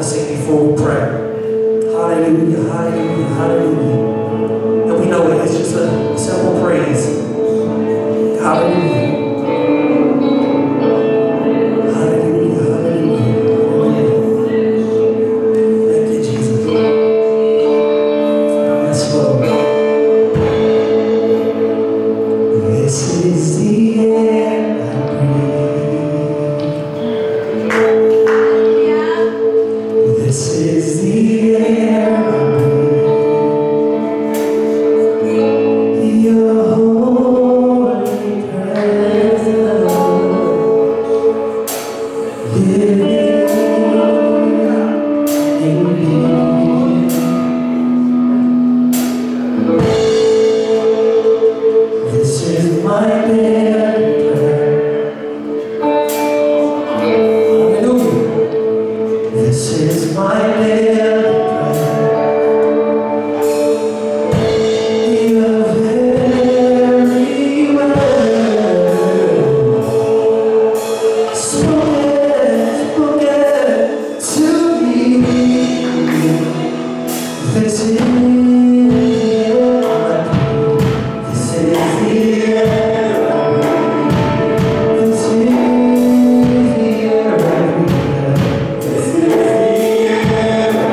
sing before we pray. Hallelujah, hallelujah, hallelujah. And we know it. It's just a simple praise. Hallelujah. Yeah.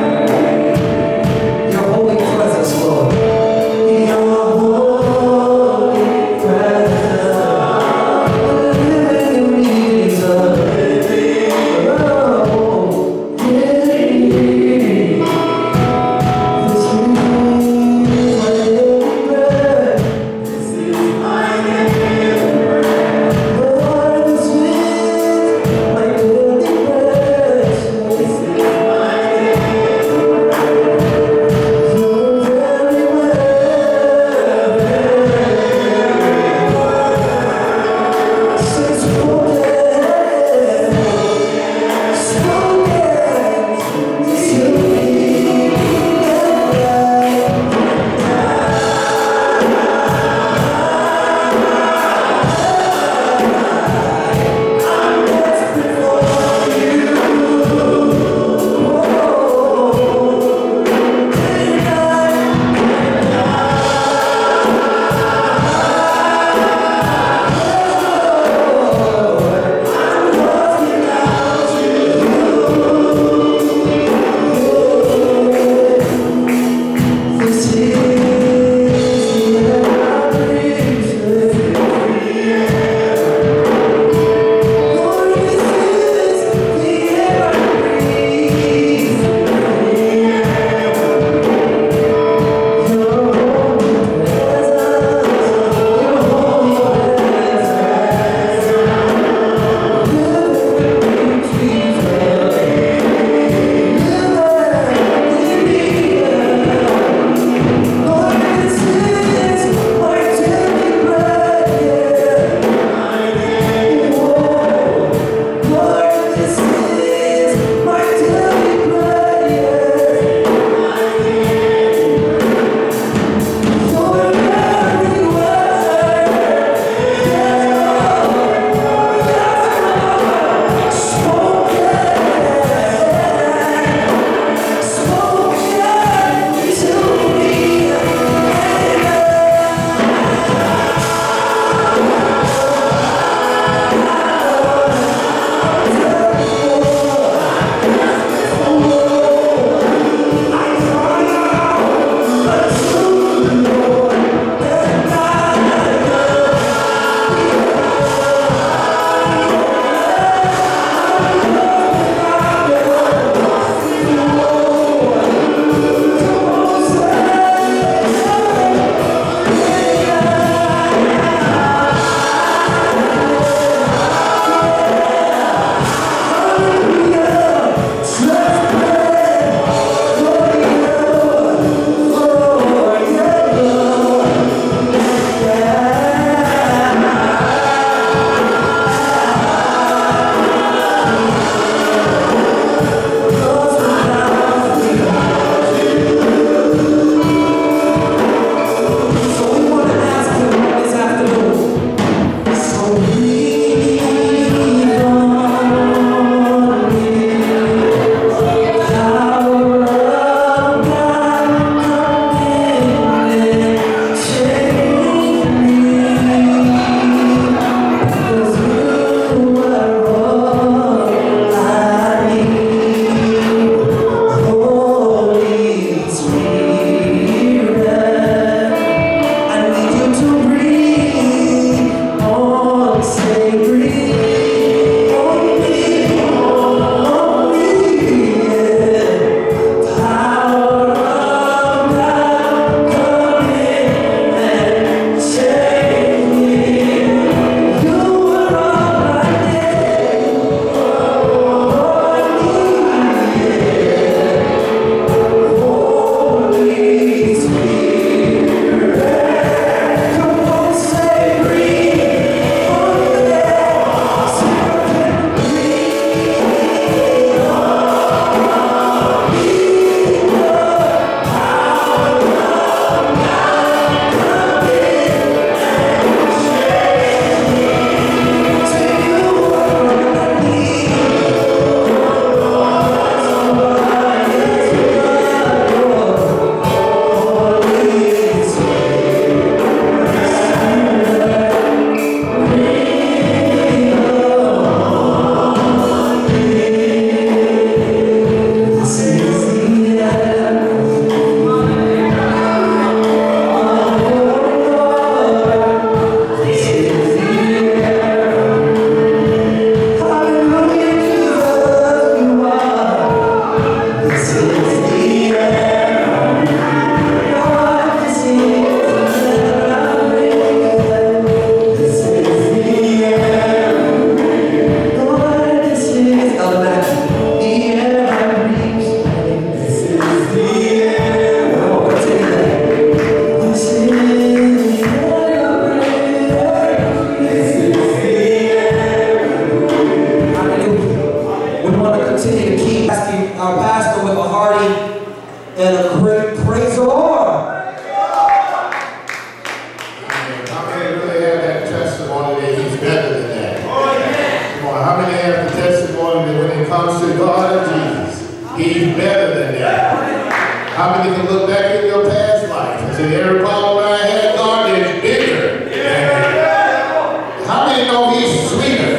continue to keep asking our pastor with a hearty and a great praise the Lord. How many really have that testimony that he's better than that? Come on, how many have the testimony that when it comes to God and Jesus, he's better than that? How many can look back at your past life and say, every problem I had, God is bigger than that? How many know he's sweeter?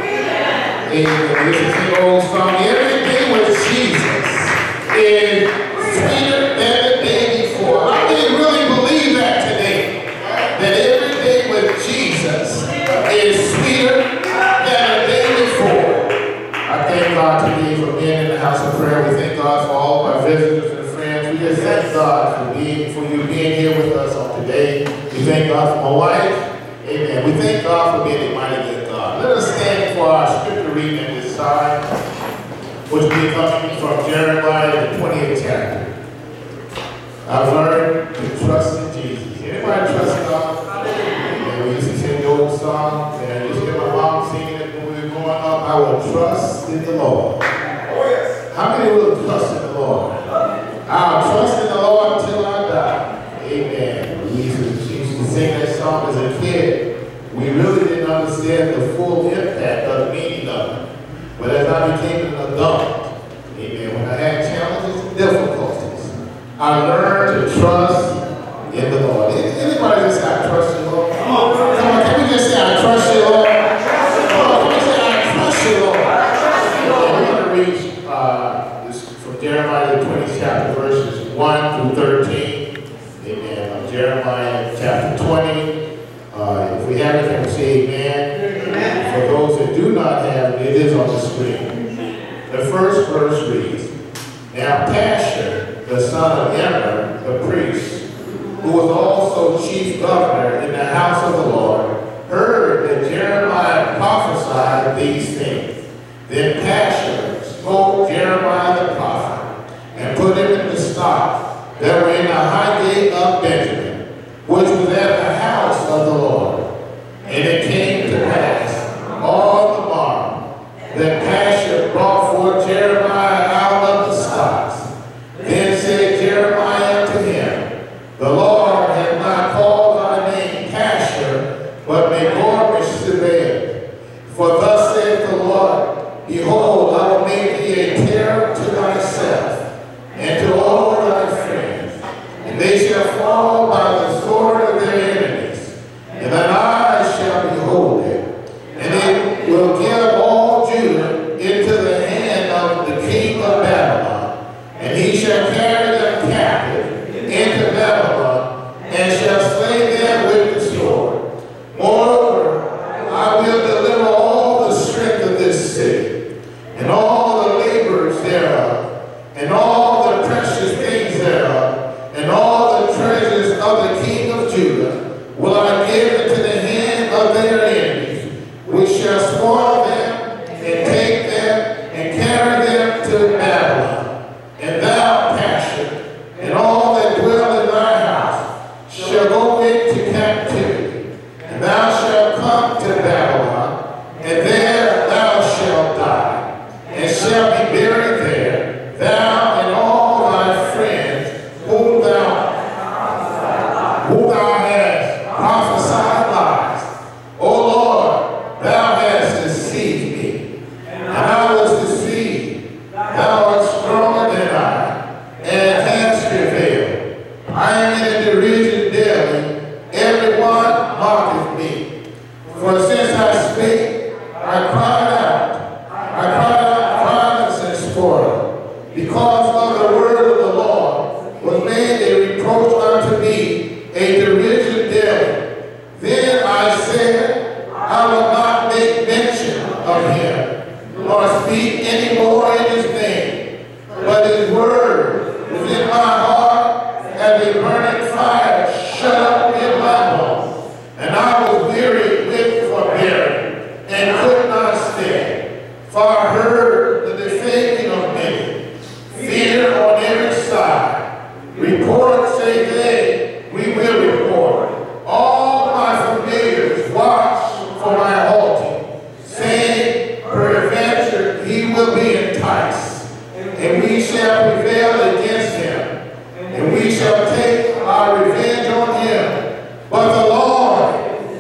And this is an old song, everything with Jesus is sweeter than the day before. How many really believe that today? That every day with Jesus is sweeter than the day before. I thank God today for being in the house of prayer. We thank God for all of our visitors and friends. We just thank God for you being here with us on today. We thank God for my wife. Amen. We thank God for being a mighty good God. Let us stand for our scripture reading at this time, which will be coming from Jeremiah, the 20th chapter. I've learned to trust in Jesus. Anybody trust God? And we used to sing the old song, and I used to hear my mom singing it when we were growing up. I will trust in the Lord. How many will trust in the Lord? I'll trust in the Lord until I die. Amen. We used to sing that song as a kid. We really didn't understand the full impact of the meaning of it. But as I became an adult, amen, when I had challenges and difficulties, I learned to trust in the Lord. Anybody just say, I trust you, Lord? Come on, can we just say, I trust you, Lord? Come on, can we say, I trust you, Lord? We're going to read this from Jeremiah, the 20th chapter, verses 1 through 13. Amen. Jeremiah chapter 20. If we have it, can we say amen? Amen? For those that do not have it, it is on the screen. The first verse reads, Now Pashur, the son of Immer, the priest, who was also chief governor in the house of the Lord, heard that Jeremiah prophesied these things. Then Pashur smote Jeremiah the prophet, and put him in the stock that were in the high gate of Benjamin, which was at the house of the Lord. And it came to pass all the morrow that Pashur brought forth Jeremiah out of the stocks. Then said Jeremiah to him, The Lord hath not called thy name Pashur, but Megor-Mishtabel. For thus saith the Lord, Behold, I will make thee a terror to thyself, and to all thy friends, and they shall fall by the sword of their enemies, and thine eyes shall behold it. And it will give all Judah into the hand of the king of Babylon, and he shall carry them captive into Babylon, and shall slay them with the sword. Moreover, I will deliver all the strength of this city, and all the laborers thereof, and all the precious things thereof, and all the treasures of the king of Judah will I give into the hand of their enemies, which shall spoil them, and take them, and carry them to Babylon. And thou, Pashur, and all that dwell in thy house, shall go into captivity, and thou shalt come to Babylon, and there thou shalt die, and shalt be buried there, thou and all thy friends whom thou hast prophesied lies. O Lord, thou hast deceived me, and I was deceived. Thou art stronger than I, and hast prevailed. I am in derision daily, every one mocketh me. For since I spake, I cried out violence and spoil, because of the word of the Lord was made a reproach unto me, a derision daily. Then I said, I will not make mention of him, nor speak any more in his name, but his word was in my heart as a burning fire shut up in my bones. And I was weary with forbearing, and could not stay. For I heard the defaming of many. be enticed, and we shall prevail against him, and we shall take our revenge on him. But the Lord,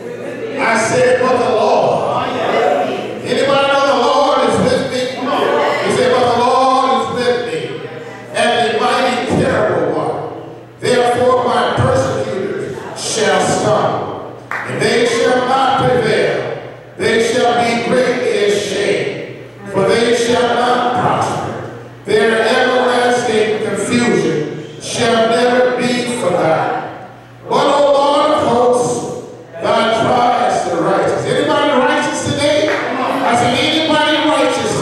I said, but the Lord. Anybody know the Lord is with me? He said, but the Lord is with me, and the mighty terrible one. Therefore my persecutors shall stumble, and they shall not prevail. They shall be greatly ashamed, for they shall not prosper. Their everlasting confusion shall never be forgotten. But, O Lord of hosts, thou triest the righteous. Anybody righteous today? I said, anybody righteous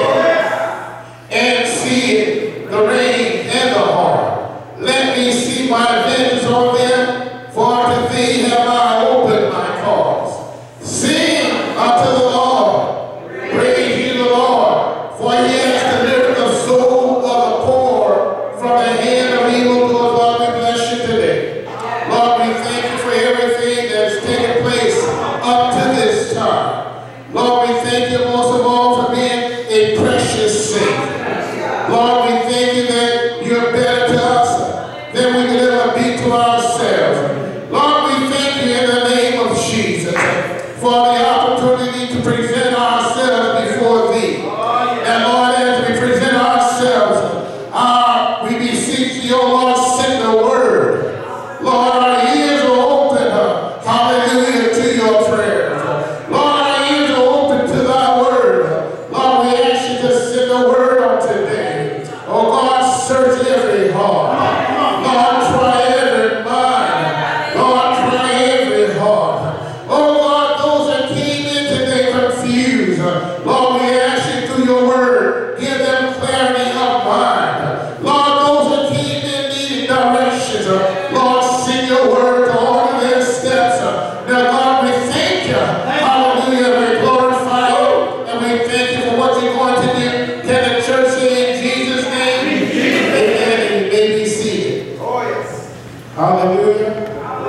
today? And see the rain and the heart. Let me see my vengeance on them, for to thee have I opened my cause. Sing unto the Lord, praise ye the Lord, for he has delivered the soul of the poor from the hand of evildoers. Lord, we bless you today. Lord, we thank you for everything that's taken place up to this time. Lord, we thank you most of all for being a precious Savior. Lord, we thank you that you're better to us than we could ever be to ourselves. Lord, we thank you in the name of Jesus for the opportunity to present ourselves before thee. And Lord, as we present ourselves, we beseech thee, O Lord, send the word. Lord, our ears are open, hallelujah, to your prayers. Lord, our ears are open to thy word. Lord, we ask you to send the word on today. Oh God, search every heart. Lord, try every mind. Lord, try every heart. Oh God, those that came in today confused. Lord, we ask you through your word, give them clarity of mind. Lord, those that came in needing directions, Lord, send your word to order their steps. Now, God, we thank you. Hallelujah. We glorify you, and we thank you for what you're going to do. Can the church say in Jesus' name? Amen. And you may be seated. Oh, yes. Hallelujah.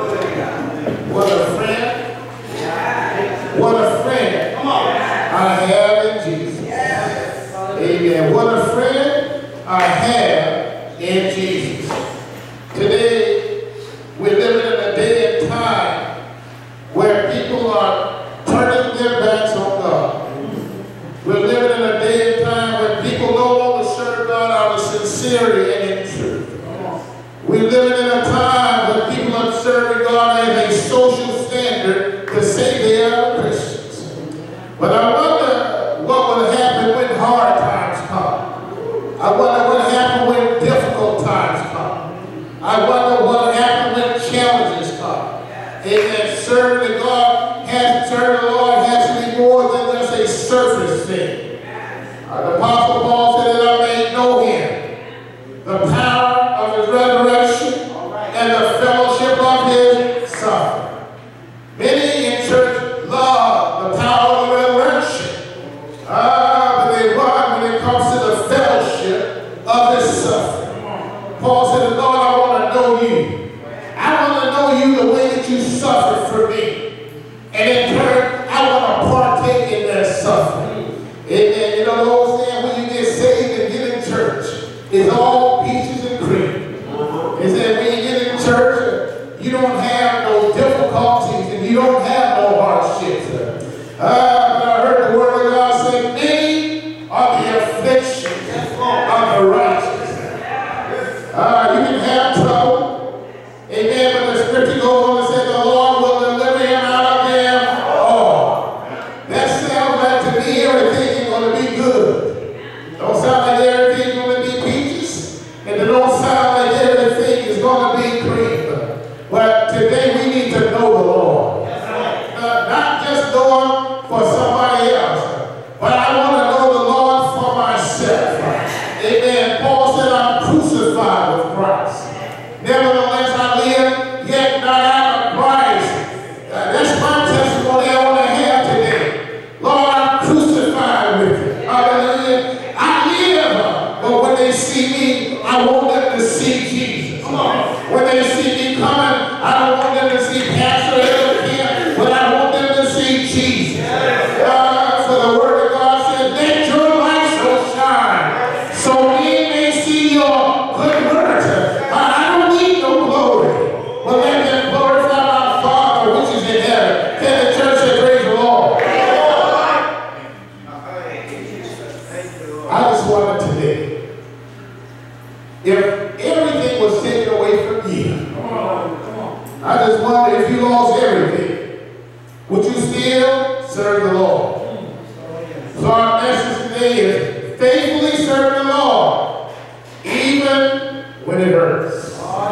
What a friend. What a friend I have in Jesus. Amen. What a friend I have in Jesus. Today, we're living in a day and time where people are turning their backs on God. We're living in a day and time where people no longer serve God out of sincerity and in truth. We're living in a time where people are serving God as a social standard to say they are Christians. But I wonder what will happen when hard times come. I wonder what happens when difficult times come. I wonder what happens when challenges come. Amen. Serving the Lord has to be more than just a surface thing. The Apostle Paul said that I may know him, the power of his resurrection, and the fellowship of his suffering. Many in church love the power of the resurrection, but they run when it comes to the fellowship of his suffering. Paul said, Lord, I want to know you. I want to know you the way that you suffered for me. And in turn, I want to partake in that suffering. Amen. You know the old saying, when you get saved and get in church, it's all peaches and cream. It said when you get in church, you don't have no difficulties and you don't have no hardships. But I heard the word of God say, many are the afflictions of the righteous. You can have trouble. Amen. But the scripture goes on and says, the Lord will deliver him out of them all. That sounds like to me everything is going to be good. Don't sound like everything is going to be peaches. And it don't sound like everything is going to be cream. But today we need to know the Lord. Not just know him for somebody else, but I want to know the Lord for myself. Amen. Paul said, I'm crucified with Christ. Nevertheless, I live, yet not I, but Christ. That's my testimony I want to have today. Lord, I'm crucified with you. Hallelujah. I live, but when they see me, I want them to see Jesus. Come on. When they see me coming, I don't want them to see Pastor Elder, but I want them to see Jesus. For the word of God says, let your light so shine wonder today, if everything was taken away from you, I just wonder if you lost everything, would you still serve the Lord? So our message today is faithfully serve the Lord, even when it hurts.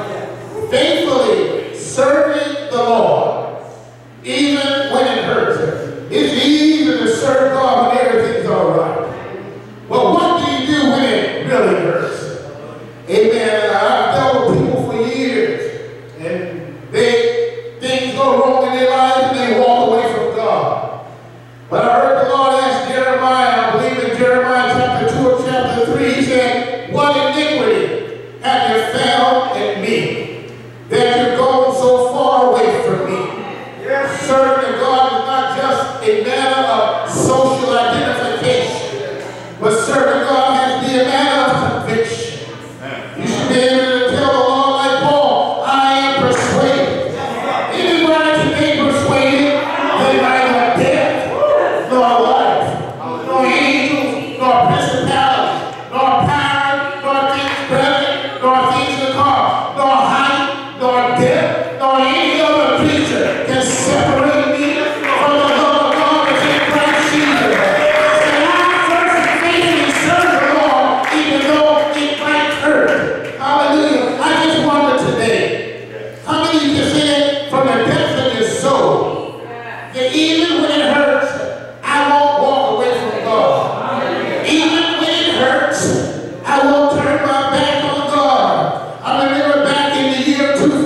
Faithfully serving the Lord, even when it hurts. It's easy to serve God when everything's all right. But what do you do when it really hurts? Amen. I've dealt with people for years, and things go wrong in their lives, and they walk away from God. But I heard the Lord ask Jeremiah, I believe in Jeremiah chapter 2 or chapter 3, he said, what iniquity have you found in me, that you're going so far away from me? Serving God is not just a matter of social identification, but serving God has to be a matter of conviction. You should be able to tell the Lord like Paul, I am persuaded. Anybody can be persuaded that neither death, nor life, nor angels, nor principalities, nor power, nor things present, nor things to come, nor height, nor depth, nor any other creature can separate me from the love of God that's in Christ Jesus. And I first faithfully serve the Lord, even though it might hurt. Hallelujah. I just wonder today, how many of you can say from the depths of your soul that even when it hurts, I won't walk away from God. Even when it hurts, I won't turn my back on God. I remember back in the year 2000,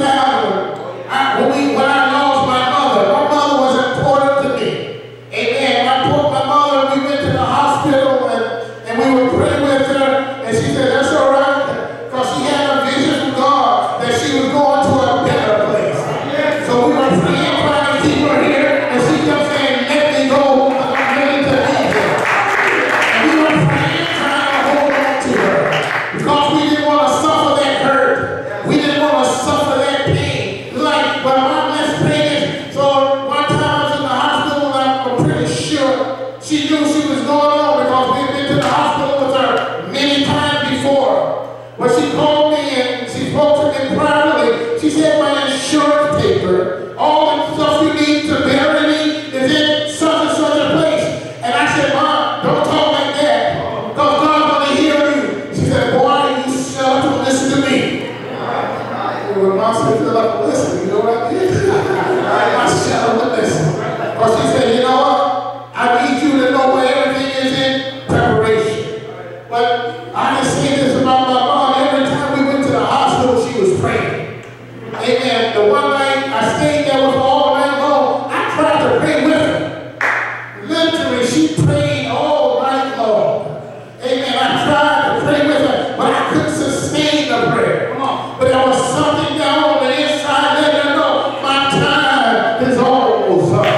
when I lost my mother was important to me. Amen. I told my mother, we went to the hospital and we would pray with her, and she said, that's all right, because she had a vision from God that she was going to a better place. So we were praying, trying to keep her here, and she kept saying, let me go, I'm ready to leave here. And we were praying, trying to hold on to her, because we didn't want to suffer that hurt. We didn't want to suffer that pain. Like, well, let's pray this. So one time I was in the hospital, and I'm pretty sure she knew she was going on because we had been to the hospital with her many times before. When she called me and she spoke to me privately, she said, my insurance paper, all the stuff you need to bury me is in such and such a place. And I said, Mom, don't talk like that, because God's going to hear you. She said, boy, you shut up and listen to me. When Mom said, shut up and listen, you know what I did? I shut up and listen. Because she said, you know what? I need you to know where everything is in preparation. But I can say this about my mom. Every time we went to the hospital, she was praying. Amen. The one night I stayed there with her all night long, I tried to pray with her. Literally, she prayed all night long. Amen. I tried to pray with her, but I couldn't sustain the prayer. But there was something down on the inside letting her know my time is almost up.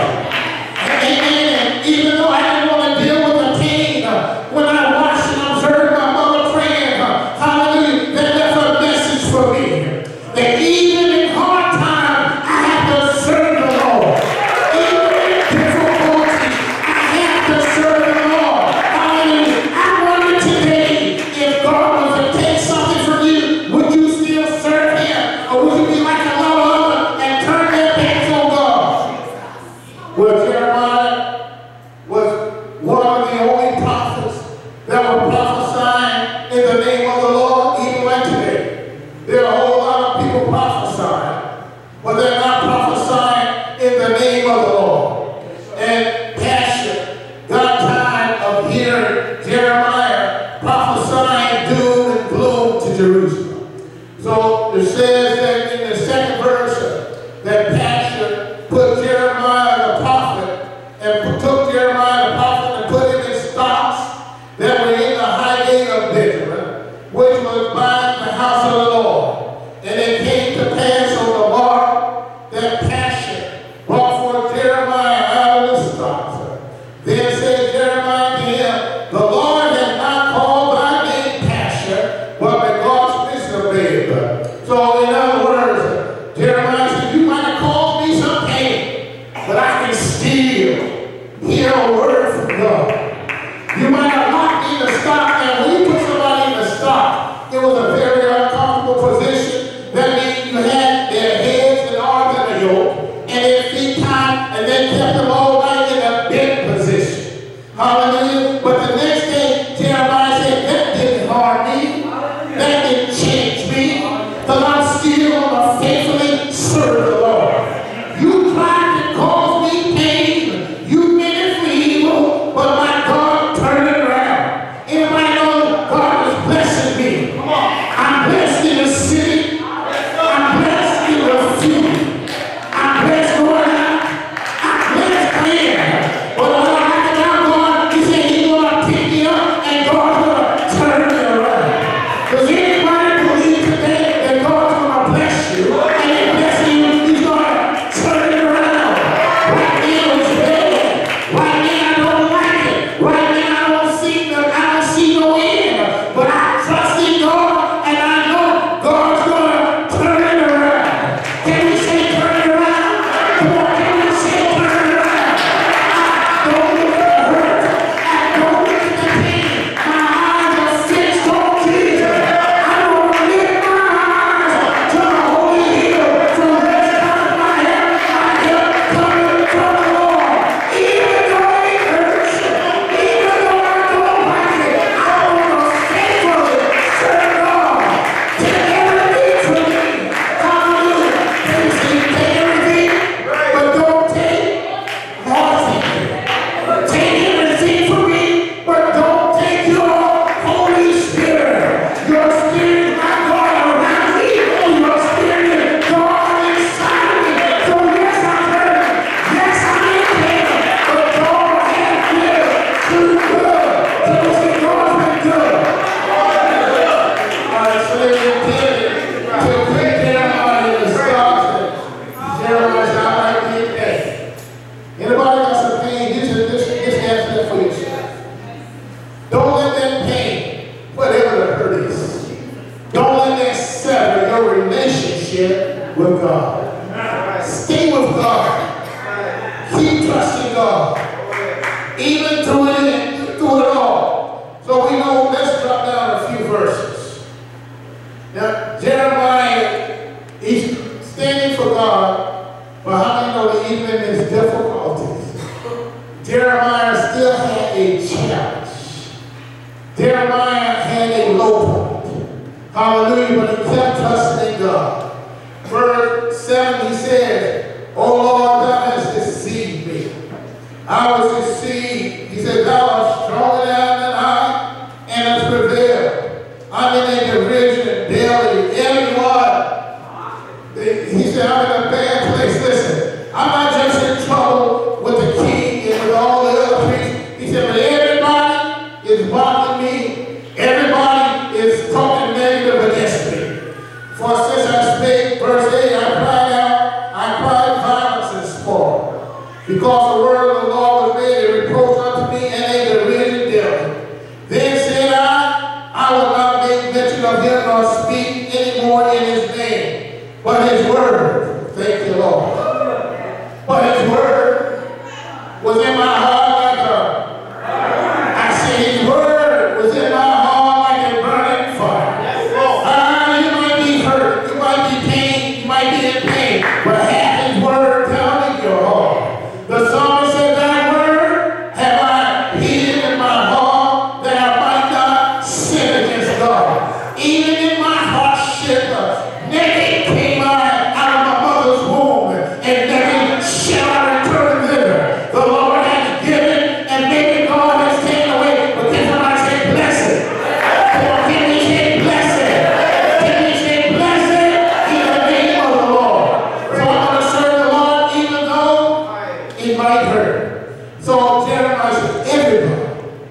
Amen. Even though I didn't want to deal with the pain, when I watched and observed my mother praying, hallelujah, that left a message for me. That even in hard times, I have to serve the Lord. Even in difficulties, I have to serve the Lord. Hallelujah. I wonder today, if God was to take something from you, would you still serve Him? Or would you be like a lot of others and turn their backs on God? Well, Jeremiah was one of the only prophets that were prophesying in the name of the Lord, even like today. There are a whole lot of people prophesying, but they're not prophesying in the name of the Lord. And Pastor got tired of hearing Jeremiah prophesying doom and gloom to Jerusalem. So it says that in the second verse that Pastor put Jeremiah the prophet and took Jeremiah the prophet and put him in stocks that were in the high gate of Benjamin, which was by the house of the Lord. And it came to pass on the mark that Pastor brought forth Jeremiah out of the stocks. Then said Jeremiah to him, the Lord has not called thy name Pastor, but the God's wisdom babe. So in other words, Jeremiah said, you might have called me some pain, but I can still hear a word from God. You might have locked me in the stock, and when you put some relationship with God. Stay with God. Keep trusting God. Even through it all. So we know, let's drop down a few verses. Now, Jeremiah, he's standing for God, but how many know that even in his difficulties, Jeremiah still had a challenge. Jeremiah had a low point. Hallelujah, but he kept trusting in God. Verse 7, he says, "O Lord, thou hast deceived me. I was deceived." He said, "Thou art stronger than I, and hast prevailed. I'm in a derision daily. Everyone." He said, "I'm in a bad place." Listen, I'm not just in trouble with the king and with all the other priests. He said, "But everybody is mocking me. Everybody is talking negative against me. For since I spake," verse 8, "I cried out, I cried violence and spoil. Because the word of the Lord was made a reproach unto me and a derision daily. Then said I will not make mention of him nor speak any more in his name. But his word," thank you, Lord, "but his word was in my heart like I said, his word was in my heart like a burning fire." You might be hurt, you might be pain, you might be in pain, but have his word down in your heart. The psalmist said, "Thy word have I hid in my heart, that I might not sin against God. Even in my hardship, naked came I out of my mother's womb, and naked shall I return thither. The Lord has given, and maybe God has taken away." But can somebody say blessed? Come on, can we say blessed? Can we say blessed in the name of the Lord? So I'm going to serve the Lord even though it might hurt. So Jeremiah said, everybody,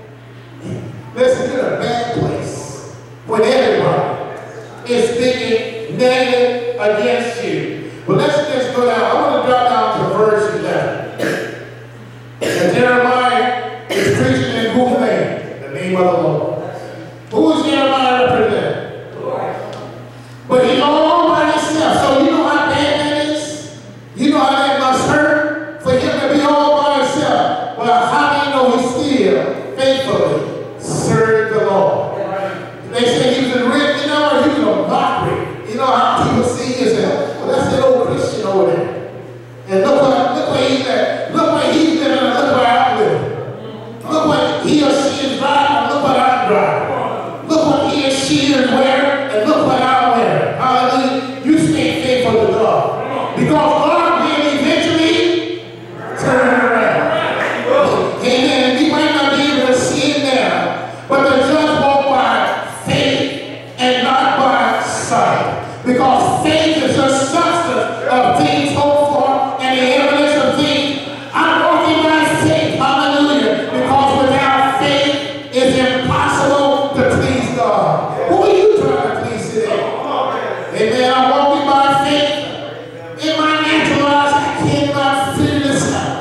listen, you're in a bad place when everybody is speaking negative against you. But let's just go down. I want to drop down to verse 11. And Jeremiah is preaching in whose name? The name of the Lord. Who is Jeremiah representing? But he's all by himself. So you know how bad that is? You know how that must hurt for him to be all by himself. Well, how do you know he still faithfully served the Lord? They say he was a rich, he was a mockery. You know how people see you and say, "Well, that's that old Christian over there. And look where he's at. Look where he's living and look where I'm living. Look what he or she is driving and look what I'm driving. Look what he or she is wearing and look what I'm wearing." Hallelujah. You stay faithful to God. Because God will eventually turn around. Amen. We might not be able to see it now, but the just walk by faith and not by sight. Because faith is the substance of things hoped for and the evidence of things. I'm walking by faith. Hallelujah. Because without faith, it's impossible to please God. Who are you trying to please today? Amen. I'm walking by faith. In my natural eyes, I cannot figure this out.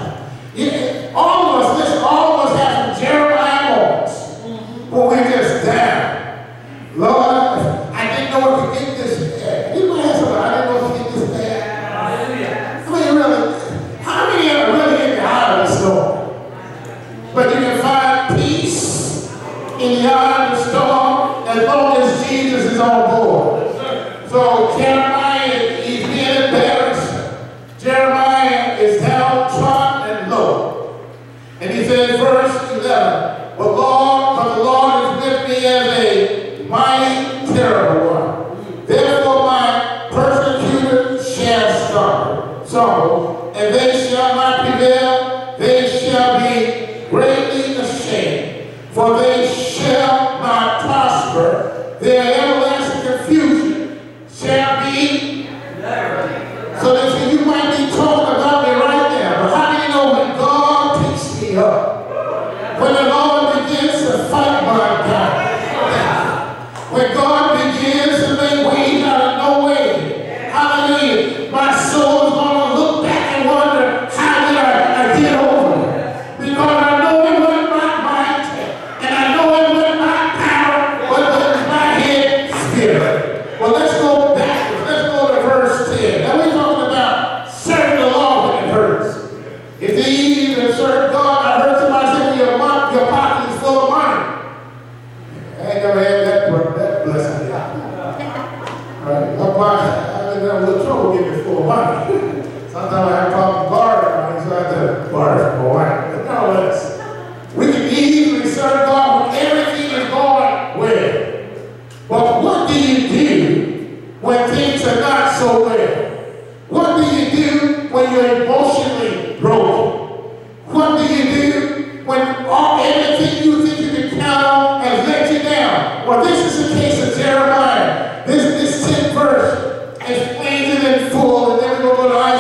All of us, listen, all of us have some Jeremiah moments when we're just down. Lord, I didn't know if you get this bad. You might have somebody, I didn't know if you get this bad. I mean, really, how many of them really in the eye of the storm? But you can find peace in the eye of the storm as long as Jesus is on board. So Jeremiah, he's being embarrassed. Jeremiah is downtrodden and low. And he says, verse 11, "But the Lord is with me as a mighty, terrible one. Therefore my persecutors shall stumble, and they shall not prevail. They shall be greatly ashamed, for they shall not prosper. Their everlasting confusion shall be." So listen, you might be talking about me right now, but how do you know when God picks me up? When the Lord begins to fight my battle. When God begins to make ways out of no way. Hallelujah. My soul is going to look back and wonder, how did I get over it? Because I know it wasn't my might, and I know it wasn't my power, but it was my head blessing me. All right. I've been having a little trouble getting full of money. Sometimes I have problems borrowing money, so I have to borrow for money. But nonetheless, we can easily serve God when everything is going well. But what do you do when things are not so well? What do you do when you're emotionally broken? What do you do when everything you think you can count on has let you down? Well, this is the case of Jeremiah. This 10th verse explains it in full, and then we're going to go to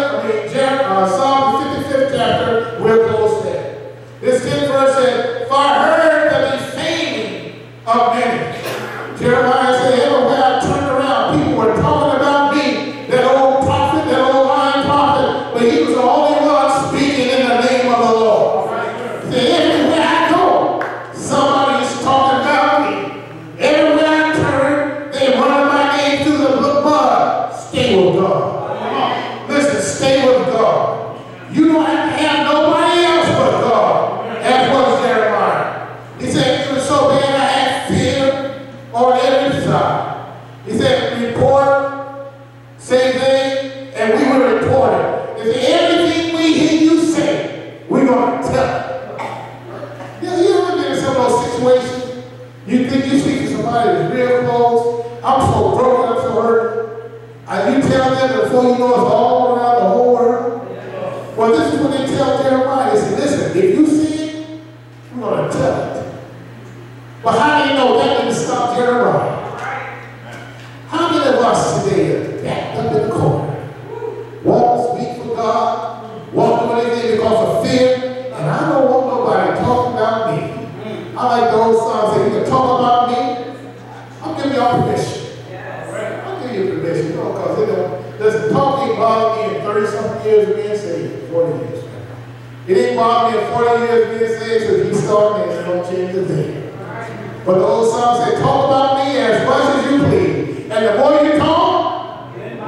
Psalm 55th chapter. We'll close there. This 10th verse said, "For I heard the defaming of many." Jeremiah said, everywhere I turned around, people were talking about me, that old prophet, that old lying prophet, but he was the only one speaking in the name of the Lord. He said, everywhere I go, somebody is talking about me. Everywhere I turn, they run my name through the mud. Stay with God. Listen, stay with God. You don't have to have nobody else but God. That was Jeremiah. He said, it was so bad I had fear on every side. He said, report, say they, and we will report it. He said, everything we hear you say, we're going to tell it. You ever been in some of those situations? You think you speak to somebody that's real close. I'm so broken, I'm so hurt. And you tell them before you know it's all around the whole world. Well, this is what they tell Jeremiah. They say, listen, if you see it, we're going to tell it. But how do you know that didn't stop Jeremiah? How many of us today are backed up in the corner? Won't speak for God, won't do anything because of fear, and I don't want nobody talking about me. I like the old song say, you can talk about me, I'll give y'all permission. I'll give you permission, because it don't, doesn't talking bother me in 30-something years of being saved, 40 years. It didn't bother me in 40 years of being saved, so he started and it don't change the thing. But the old song said, talk about me as much as you please. And the more you talk,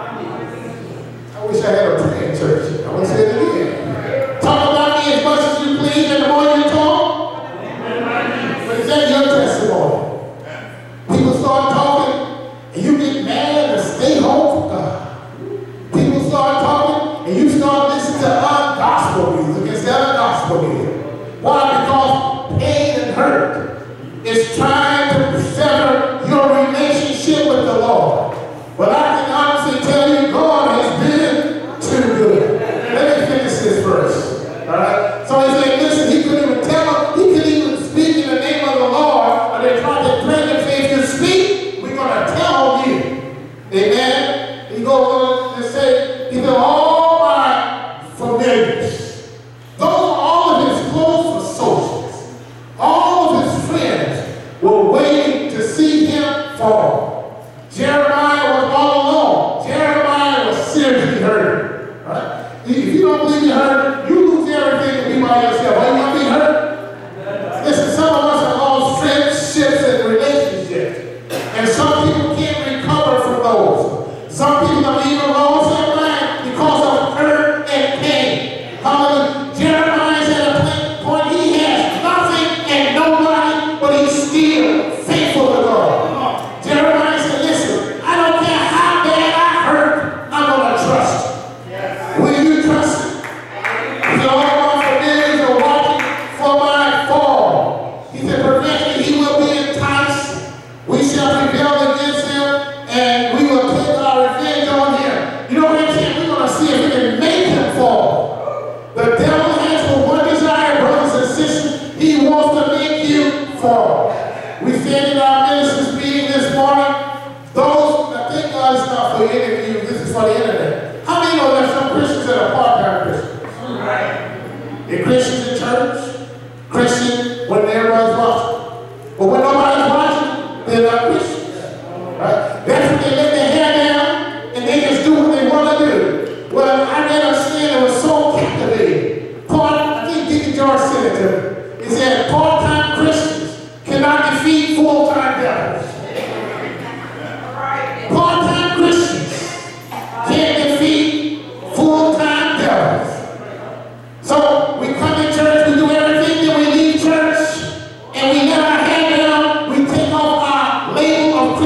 I wish I had a praying church. I would say it again. Talk about me as much as you please, and the more you talk, but is that your testimony? People start talking, and you get mad and stay home from God. People start talking, and you start listening to gospel music instead of gospel music. Why? Because pain and hurt is trying to sever your relationship with the Lord. But I can honestly tell you, God has been too good. Let me finish this verse. All right? So he said, listen, he couldn't even tell them, he couldn't even speak in the name of the Lord, and they tried to threaten him, say, if you speak, we're going to tell you. Amen? He goes on to say, he said, all my familiars, those are all of his close associates, all of his friends were waiting to see him fall. Jeremiah was all alone. Jeremiah was seriously hurt. Right? If you don't believe you're hurt, you lose everything to be by yourself. Are you going to be hurt? Listen, some of us have lost friendships and relationships. And some people can't recover from those. Some people have even lost their mind because of hurt and pain. Hallelujah. Jeremiah's at a point he has nothing and nobody, but he's still faithful to God. Jeremiah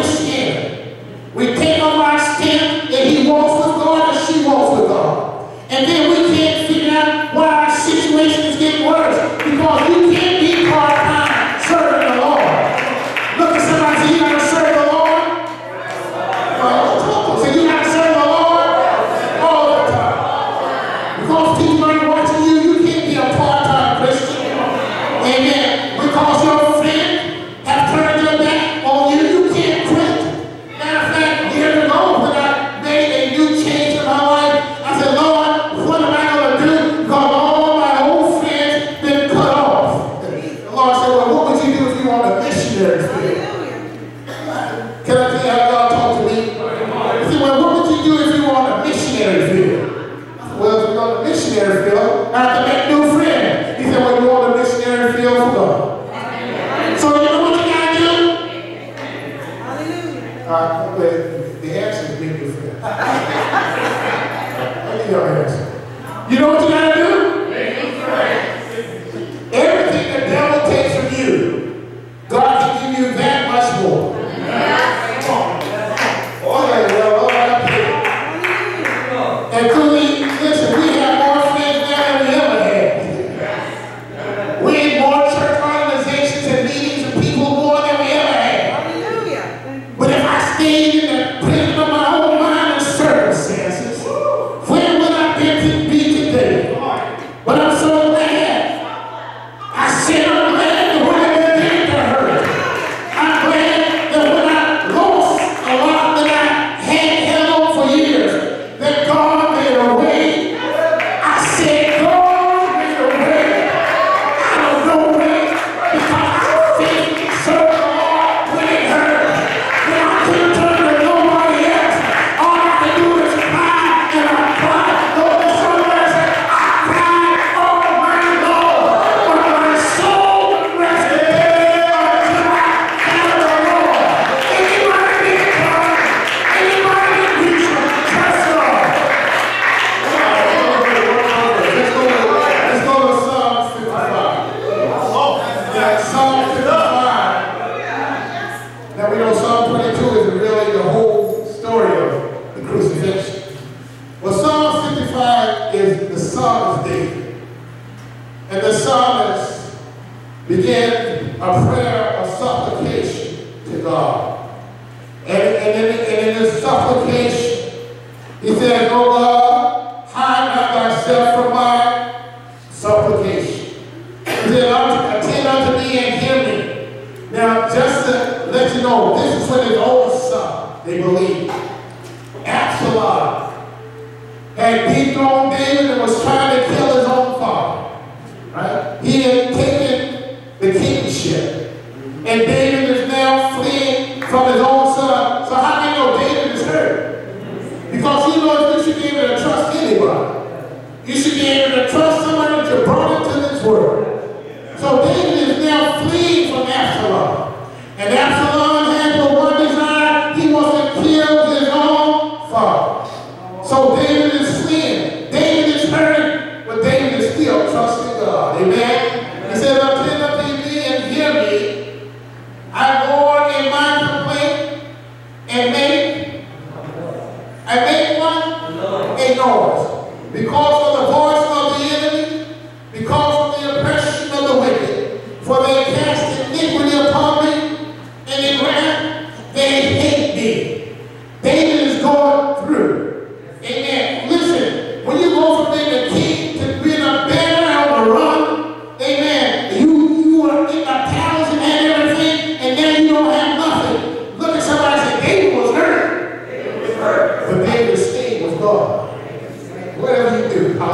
missionary. We take on our stand that he walks with God and she walks with God. And then we can't figure out why our situation is getting worse. Because you can't be part-time serving the Lord. Look at somebody and say, you got to serve the Lord. So you got to serve the Lord all the time. Because people are watching you, you can't be a part-time Christian. Amen. Because your friends have turned their back on you, you can't quit. Matter of fact, years ago, when I made a new change in my life, I said, Lord, what am I going to do? Because all my old friends been cut off. The Lord said, well, what would you do if you want a missionary field? Can I tell you how God talked to me? He said, well, what would you do if you want a missionary field? I said, well, if you want a missionary field, I have to make new friends. He said, well, you want a missionary field for God. So you know what you got to do? Hallelujah. The answer is make new friends. Let me your answer. You know what you got to do? Make new friends. Everything the devil takes from you, God can give you that much more. Come on. Oh, yeah, well, all right. And could we, listen, we have more friends now than we ever had. We in more church organizations and meetings and people more than we ever had. But if I stayed in the prison of my own mind and circumstances, where would I be today? But I'm so glad. I said I'm glad that when I began to hurt. I'm glad that when I lost a lot that I had held on for years, that God made a way. I said, God made a way out of no way because I faith served the Lord when it hurt. When I couldn't turn to nobody else, all I could do is cry and I cried. Lord, somebody said, I cried all night long, but my soul rested until I found the Lord. Anybody get crying? Anybody get reaching? Trust God. Let's go to Psalm 55. Psalm 55. Now we know Psalm 22 is really the whole story of the crucifixion. Well, Psalm 55 is the Psalm of David. And the psalmist began a prayer of supplication to God. And in this supplication, he said, "Oh God, hide not thyself from my supplication." He said, "Attend unto me and hear me." Now, just to let you know, this is when his oldest son, they believe, Absalom, had dethroned David and was trying to kill his own father. Right? He had taken the kingship. And David is now fleeing from his own son. So how do you know David is hurt? Because he knows you should be able to trust anybody. You should be able to trust somebody that you brought into this world. So David is now fleeing from Absalom. And Absalom has the one desire. He wants to kill his own father. So David is fleeing. David is hurting, but David is still trusting God. Amen? He said, "Attend unto me and hear me. I go on in my complaint and make what? A noise. Because of the voice of the enemy, because of the oppression of the wicked, for they cast iniquity upon me, and in wrath they hate me." David is going through. Amen. Listen, when you go from being a king to being a beggar on the run, amen, you are in a palace and had everything, and then you don't have nothing. Look at somebody and say, David was hurt. But David stayed with God. Whatever you do,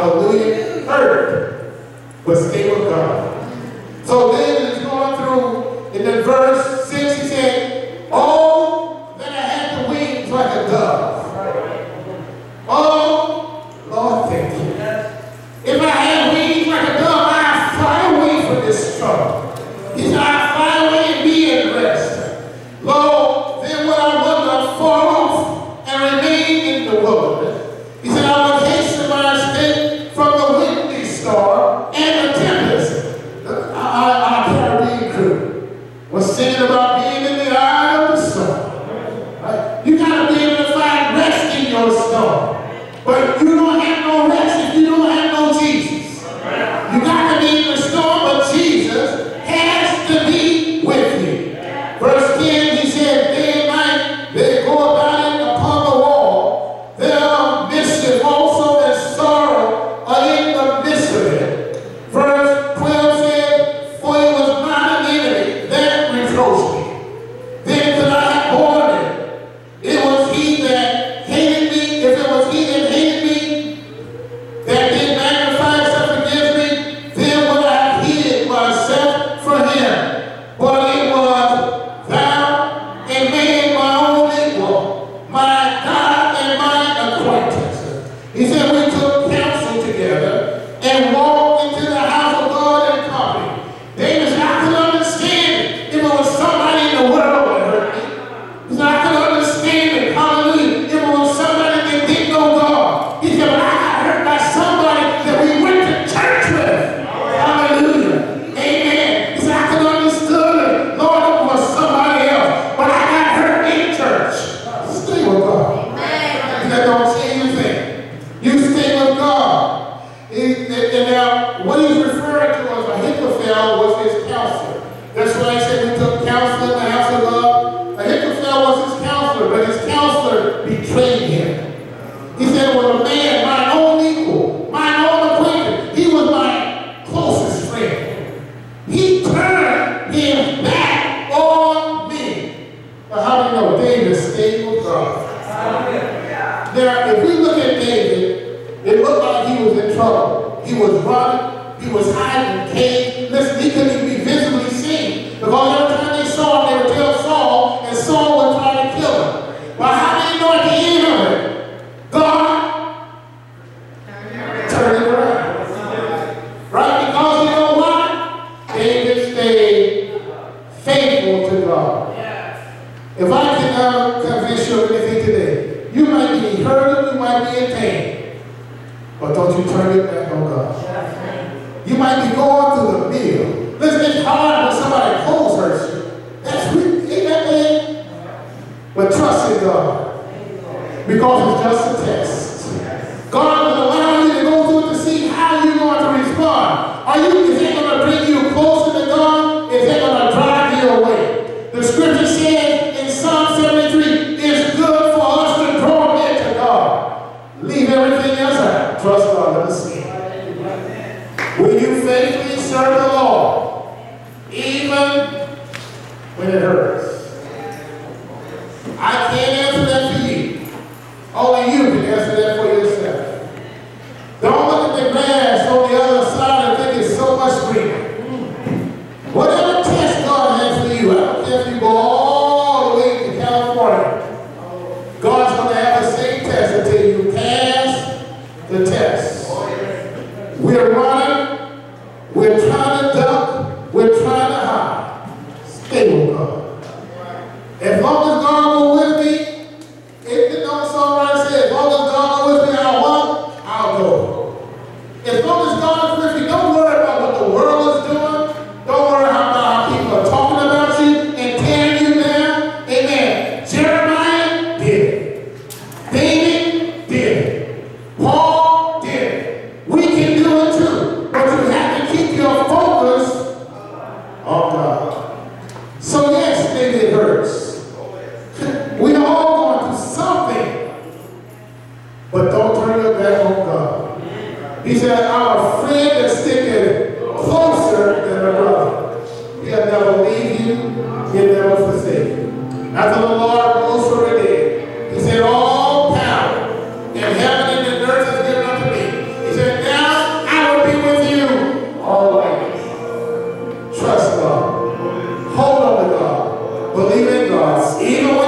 to stay with God. Now, if we look at David, it looked like he was in trouble. He was running. He was hiding in a cave. Listen, he couldn't even be visibly seen. Because every time they saw him, they would tell Saul, and Saul would try to kill him. Well, how do you know at the end of it? God turned it around. Right? Because you know what? David stayed faithful to God. If I can convince you of anything today, you might be hurting, you might be in pain, but don't you turn it back on God. You might be going through the mill. Listen, it's hard when somebody close hurts you. That's really, ain't that bad? But trust in God, because it's just a test. God will allow you to go through it to see how you're going to respond. Is it going to bring you closer to God? Is it going to drive you away? The scripture says in Psalm 73, it's good for us to draw near to God. Leave everything else out. Trust God. Let us see. Will you faithfully serve the Lord, even when it hurts? I can't answer that for you. Only you can answer that for yourself. Don't look at the grass on the other side and think it's so much greener. Whatever test God has for you, I don't care if you go all the way to California, God's going to have the same test until you pass the test. We're running, we're trying to duck, we're trying to hide. Stay with God. As long as God will with me, the songwriter said, as long as God will with me, I'll what? I'll go. As long as God is with me, don't worry about what the world is doing. Don't worry about how people are talking about you and tearing you down. Amen. Jeremiah did it. David did it. Paul did it. We can do it too. But you have to keep your focus on God. So yes, maybe it hurts. We all going through something. But don't turn your back on God. He said, I'm a friend that's sticking closer than a brother. He'll never leave you. He'll never forsake you. After the Lord rose from the dead, he said, all power in heaven and in earth is given unto me. He said, now I will be with you always. Trust God. Hold on to God. Believe in God. Even when